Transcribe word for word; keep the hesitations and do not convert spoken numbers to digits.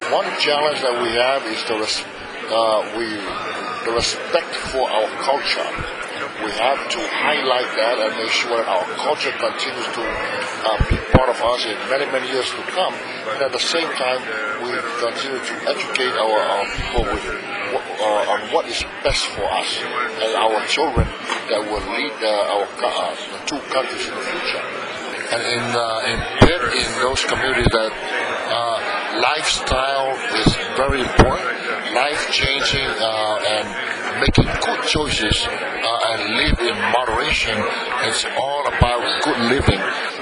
One challenge that we have is the res- uh, we the respect for our culture. We have to highlight that and make sure that our culture continues to uh, be part of us in many, many years to come. And at the same time, we continue to educate our, our people with uh, on what is best for us and our children that will lead uh, our uh, the two countries in the future. And in uh, embed in those communities that uh, lifestyle is very important, life-changing, uh, and making good choices uh, and live in moderation. It's all about good living.